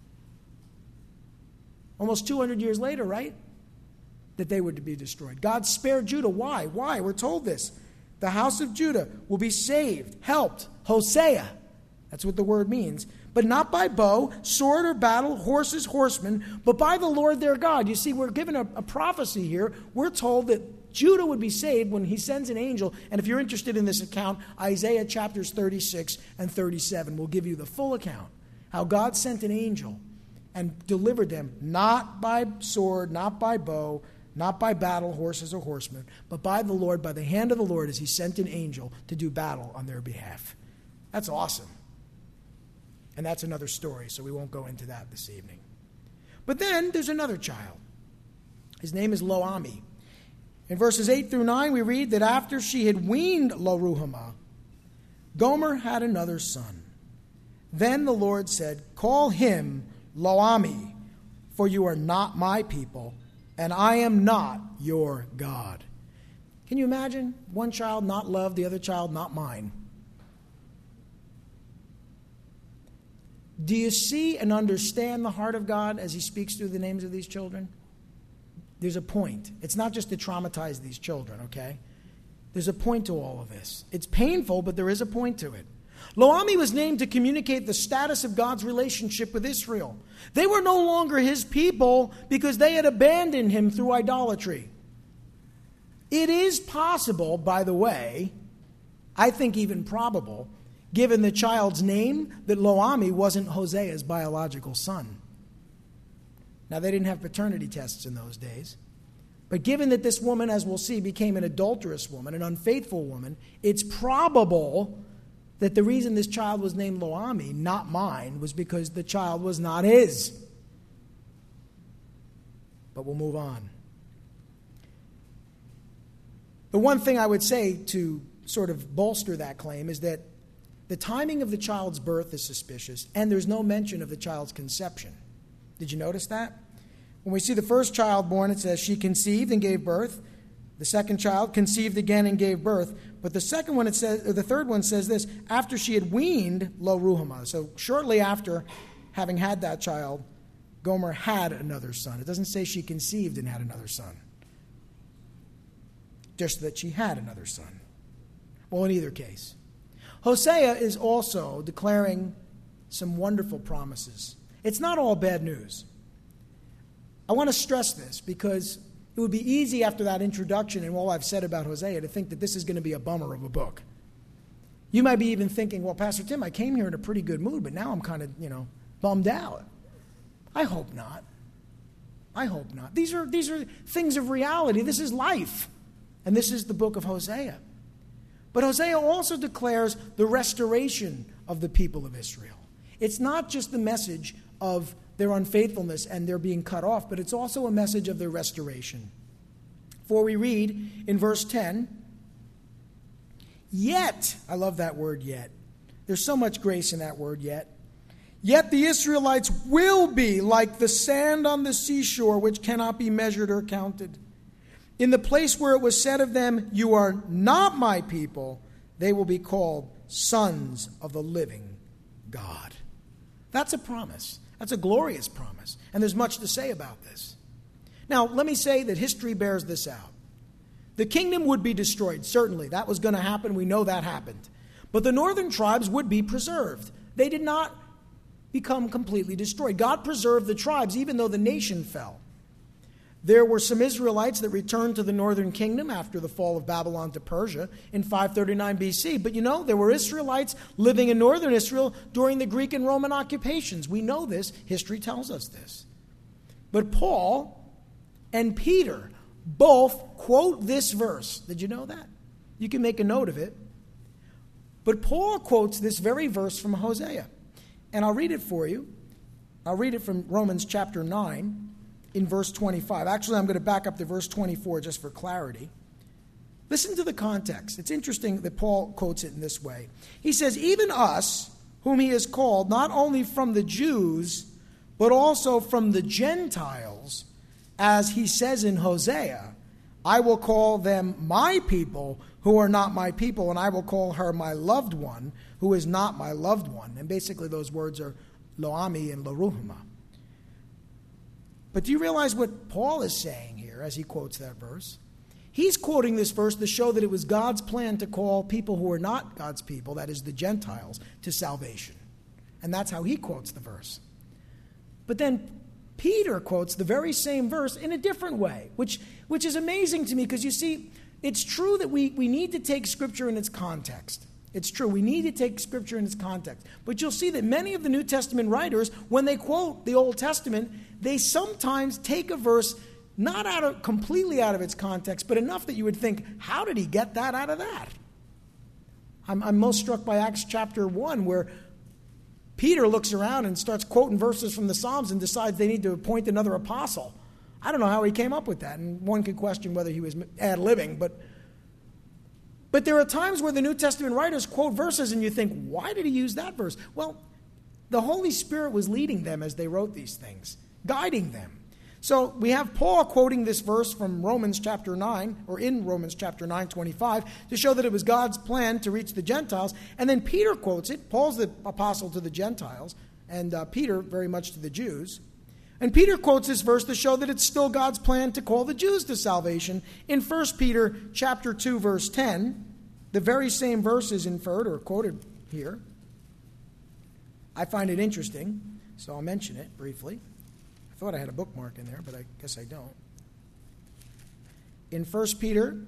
Speaker 1: almost 200 years later, right, that they were to be destroyed. God spared Judah. Why? Why? We're told this. The house of Judah will be saved, helped, Hosea. That's what the word means. But not by bow, sword, or battle, horses, horsemen, but by the Lord their God. You see, we're given a prophecy here. We're told that Judah would be saved when he sends an angel. And if you're interested in this account, Isaiah chapters 36 and 37 will give you the full account. How God sent an angel and delivered them, not by sword, not by bow, not by battle, horses or horsemen, but by the Lord, by the hand of the Lord, as he sent an angel to do battle on their behalf. That's awesome. And that's another story, so we won't go into that this evening. But then there's another child. His name is Lo-Ammi. In verses 8 through 9, we read that after she had weaned Lo-Ruhamah, Gomer had another son. Then the Lord said, "Call him Lo-Ammi, for you are not my people, and I am not your God." Can you imagine? One child not loved, the other child not mine. Do you see and understand the heart of God as he speaks through the names of these children? There's a point. It's not just to traumatize these children, okay? There's a point to all of this. It's painful, but there is a point to it. Lo-Ammi was named to communicate the status of God's relationship with Israel. They were no longer his people because they had abandoned him through idolatry. It is possible, by the way, I think even probable, given the child's name, that Lo-Ammi wasn't Hosea's biological son. Now, they didn't have paternity tests in those days. But given that this woman, as we'll see, became an adulterous woman, an unfaithful woman, it's probable that the reason this child was named Lo-Ammi, not mine, was because the child was not his. But we'll move on. The one thing I would say to sort of bolster that claim is that the timing of the child's birth is suspicious, and there's no mention of the child's conception. Did you notice that? When we see the first child born, it says she conceived and gave birth. The second child conceived again and gave birth. But the second one, it says, or the third one says this, after she had weaned Lo-Ruhamah. So shortly after having had that child, Gomer had another son. It doesn't say she conceived and had another son. Just that she had another son. Well, in either case. Hosea is also declaring some wonderful promises. It's not all bad news. I want to stress this because it would be easy after that introduction and all I've said about Hosea to think that this is going to be a bummer of a book. You might be even thinking, well, Pastor Tim, I came here in a pretty good mood, but now I'm kind of, bummed out. I hope not. I hope not. These are things of reality. This is life. And this is the book of Hosea. But Hosea also declares the restoration of the people of Israel. It's not just the message of their unfaithfulness and their being cut off, but it's also a message of their restoration. For we read in verse 10, yet, I love that word yet. There's so much grace in that word yet. Yet the Israelites will be like the sand on the seashore, which cannot be measured or counted. In the place where it was said of them, you are not my people, they will be called sons of the living God. That's a promise. That's a glorious promise. And there's much to say about this. Now, let me say that history bears this out. The kingdom would be destroyed, certainly. That was going to happen. We know that happened. But the northern tribes would be preserved. They did not become completely destroyed. God preserved the tribes, even though the nation fell. There were some Israelites that returned to the northern kingdom after the fall of Babylon to Persia in 539 BC. But there were Israelites living in northern Israel during the Greek and Roman occupations. We know this. History tells us this. But Paul and Peter both quote this verse. Did you know that? You can make a note of it. But Paul quotes this very verse from Hosea. And I'll read it for you. I'll read it from Romans chapter 9. In verse 25. Actually, I'm going to back up to verse 24 just for clarity. Listen to the context. It's interesting that Paul quotes it in this way. He says, even us, whom he has called, not only from the Jews, but also from the Gentiles, as he says in Hosea, I will call them my people who are not my people, and I will call her my loved one who is not my loved one. And basically those words are Lo-ami and Lo-ruhama. But do you realize what Paul is saying here as he quotes that verse? He's quoting this verse to show that it was God's plan to call people who are not God's people, that is the Gentiles, to salvation. And that's how he quotes the verse. But then Peter quotes the very same verse in a different way, which is amazing to me because, you see, it's true that we need to take Scripture in its context. It's true. We need to take Scripture in its context. But you'll see that many of the New Testament writers, when they quote the Old Testament, they sometimes take a verse not completely out of its context, but enough that you would think, how did he get that out of that? I'm most struck by Acts chapter 1, where Peter looks around and starts quoting verses from the Psalms and decides they need to appoint another apostle. I don't know how he came up with that, and one could question whether he was ad-libbing, but there are times where the New Testament writers quote verses and you think, why did he use that verse? Well, the Holy Spirit was leading them as they wrote these things, guiding them. So we have Paul quoting this verse from Romans chapter 9, or in Romans chapter 9:25, to show that it was God's plan to reach the Gentiles. And then Peter quotes it. Paul's the apostle to the Gentiles, and Peter very much to the Jews. And Peter quotes this verse to show that it's still God's plan to call the Jews to salvation. In 1 Peter chapter 2, verse 10, the very same verse is inferred or quoted here. I find it interesting, so I'll mention it briefly. I thought I had a bookmark in there, but I guess I don't. In 1 Peter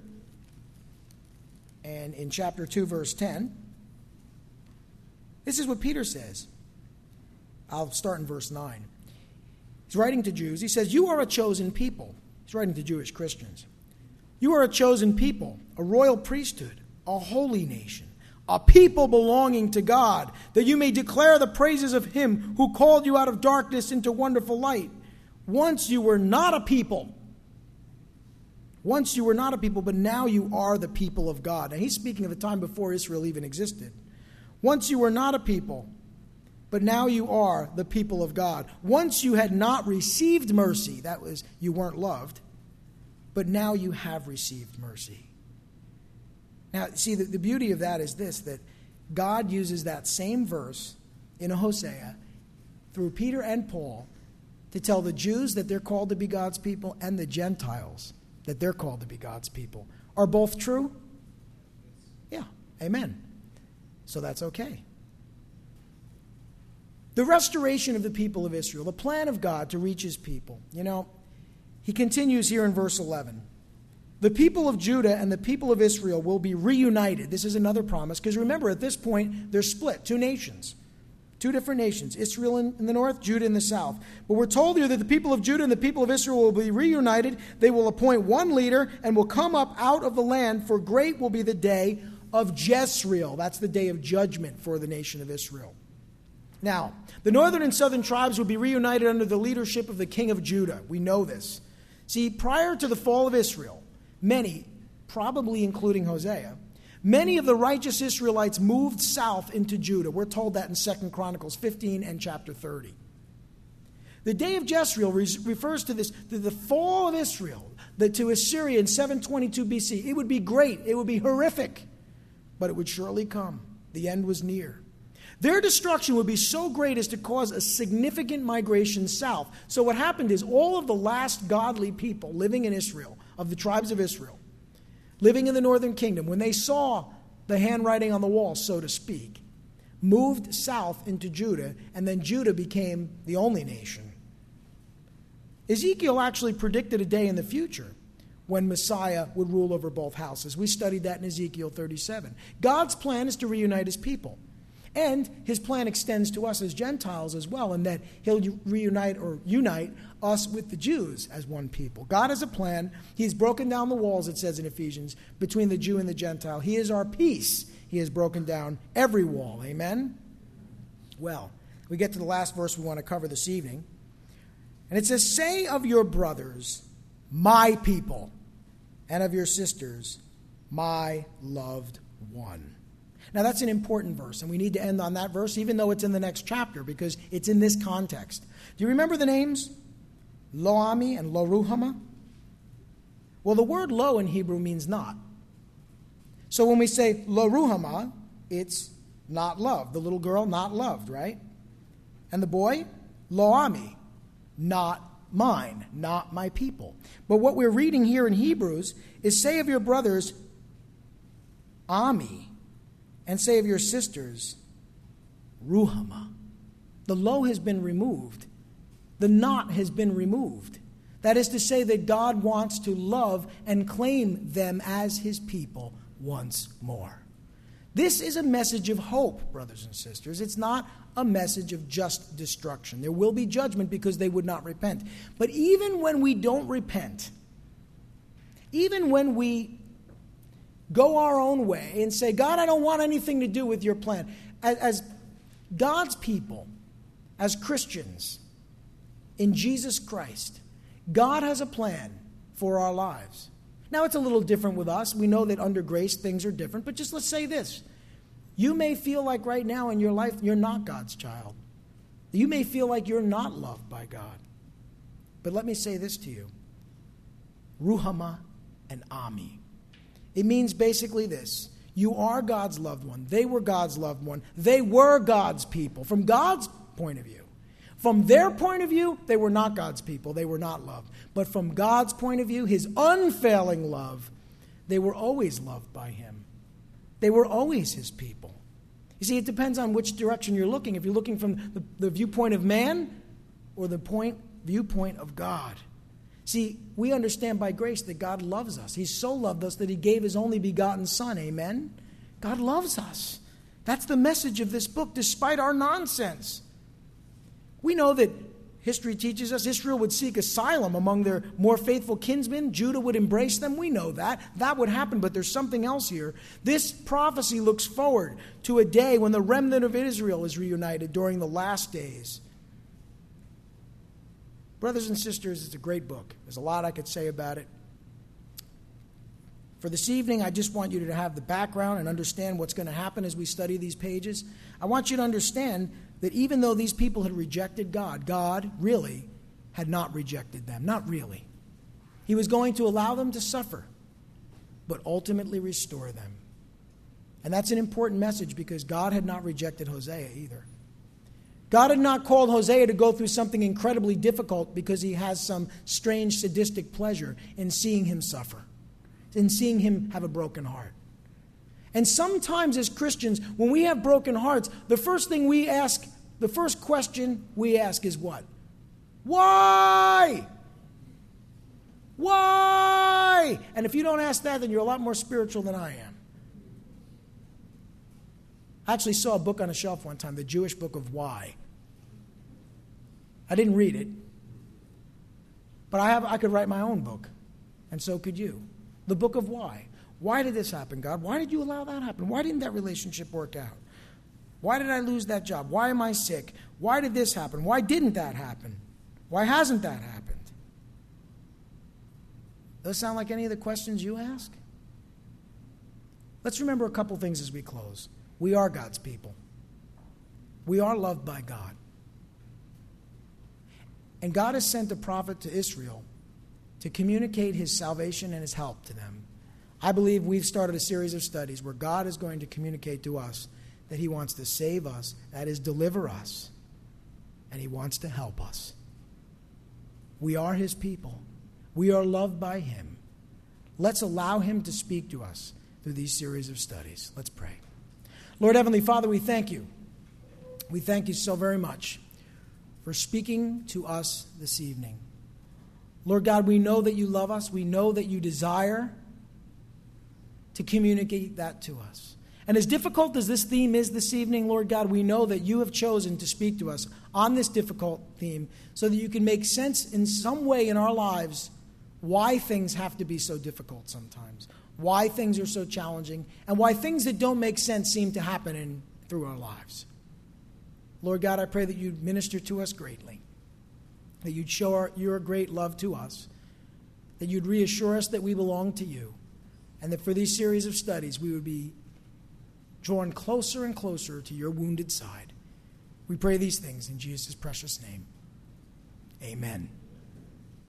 Speaker 1: and in chapter 2, verse 10, this is what Peter says. I'll start in verse 9. He's writing to Jews. He says, you are a chosen people. He's writing to Jewish Christians. You are a chosen people, a royal priesthood, a holy nation, a people belonging to God, that you may declare the praises of him who called you out of darkness into wonderful light. Once you were not a people. Once you were not a people, but now you are the people of God. And he's speaking of a time before Israel even existed. Once you were not a people, but now you are the people of God. Once you had not received mercy, that was, you weren't loved, but now you have received mercy. Now, see, the beauty of that is this, that God uses that same verse in Hosea through Peter and Paul to tell the Jews that they're called to be God's people and the Gentiles that they're called to be God's people. Are both true? Yeah, amen. So that's okay. The restoration of the people of Israel, the plan of God to reach his people. You know, he continues here in verse 11. The people of Judah and the people of Israel will be reunited. This is another promise, because remember, at this point, they're split, two nations. Two different nations, Israel in the north, Judah in the south. But we're told here that the people of Judah and the people of Israel will be reunited. They will appoint one leader and will come up out of the land, for great will be the day of Jezreel. That's the day of judgment for the nation of Israel. Now, the northern and southern tribes will be reunited under the leadership of the king of Judah. We know this. See, prior to the fall of Israel, many, probably including Hosea, many of the righteous Israelites moved south into Judah. We're told that in 2 Chronicles 15 and chapter 30. The day of Jezreel refers to the fall of Israel, to Assyria in 722 BC. It would be great. It would be horrific. But it would surely come. The end was near. Their destruction would be so great as to cause a significant migration south. So what happened is all of the last godly people living in Israel, of the tribes of Israel, living in the northern kingdom, when they saw the handwriting on the wall, so to speak, moved south into Judah, and then Judah became the only nation. Ezekiel actually predicted a day in the future when Messiah would rule over both houses. We studied that in Ezekiel 37. God's plan is to reunite his people. And his plan extends to us as Gentiles as well, in that he'll unite us with the Jews as one people. God has a plan. He's broken down the walls, it says in Ephesians, between the Jew and the Gentile. He is our peace. He has broken down every wall. Amen? Well, we get to the last verse we want to cover this evening. And it says, say of your brothers, my people, and of your sisters, my loved one. Now, that's an important verse, and we need to end on that verse, even though it's in the next chapter, because it's in this context. Do you remember the names? Lo-Ami and Lo-Ruhamah? Well, the word lo in Hebrew means not. So when we say Lo-Ruhamah, it's not loved. The little girl, not loved, right? And the boy, Lo-Ami, not mine, not my people. But what we're reading here in Hebrews is, say of your brothers, Ami, and say of your sisters, Ruhamah. The lo has been removed. The not has been removed. That is to say that God wants to love and claim them as his people once more. This is a message of hope, brothers and sisters. It's not a message of just destruction. There will be judgment because they would not repent. But even when we don't repent, even when we go our own way and say, God, I don't want anything to do with your plan. As God's people, as Christians in Jesus Christ, God has a plan for our lives. Now, it's a little different with us. We know that under grace things are different. But just let's say this. You may feel like right now in your life you're not God's child. You may feel like you're not loved by God. But let me say this to you. Ruhamah and Ami. It means basically this. You are God's loved one. They were God's loved one. They were God's people from God's point of view. From their point of view, they were not God's people. They were not loved. But from God's point of view, his unfailing love, they were always loved by him. They were always his people. You see, it depends on which direction you're looking. If you're looking from the viewpoint of man or the viewpoint of God. See, we understand by grace that God loves us. He so loved us that he gave his only begotten Son. Amen? God loves us. That's the message of this book, despite our nonsense. We know that history teaches us Israel would seek asylum among their more faithful kinsmen. Judah would embrace them. We know that. That would happen, but there's something else here. This prophecy looks forward to a day when the remnant of Israel is reunited during the last days. Brothers and sisters, it's a great book. There's a lot I could say about it. For this evening, I just want you to have the background and understand what's going to happen as we study these pages. I want you to understand that even though these people had rejected God, God really had not rejected them. Not really. He was going to allow them to suffer, but ultimately restore them. And that's an important message because God had not rejected Hosea either. God had not called Hosea to go through something incredibly difficult because he has some strange sadistic pleasure in seeing him suffer, in seeing him have a broken heart. And sometimes as Christians, when we have broken hearts, the first question we ask is what? Why? Why? And if you don't ask that, then you're a lot more spiritual than I am. I actually saw a book on a shelf one time, the Jewish Book of Why. I didn't read it, but I could write my own book, and so could you. The Book of Why. Why did this happen, God? Why did you allow that happen? Why didn't that relationship work out? Why did I lose that job? Why am I sick? Why did this happen? Why didn't that happen? Why hasn't that happened? Those sound like any of the questions you ask? Let's remember a couple things as we close. We are God's people. We are loved by God. And God has sent a prophet to Israel to communicate his salvation and his help to them. I believe we've started a series of studies where God is going to communicate to us that he wants to save us, that is, deliver us, and he wants to help us. We are his people. We are loved by him. Let's allow him to speak to us through these series of studies. Let's pray. Lord Heavenly Father, we thank you. We thank you so very much for speaking to us this evening. Lord God, we know that you love us. We know that you desire to communicate that to us. And as difficult as this theme is this evening, Lord God, we know that you have chosen to speak to us on this difficult theme so that you can make sense in some way in our lives why things have to be so difficult sometimes, why things are so challenging, and why things that don't make sense seem to happen through our lives. Lord God, I pray that you'd minister to us greatly, that you'd show your great love to us, that you'd reassure us that we belong to you, and that for these series of studies we would be drawn closer and closer to your wounded side. We pray these things in Jesus' precious name. Amen.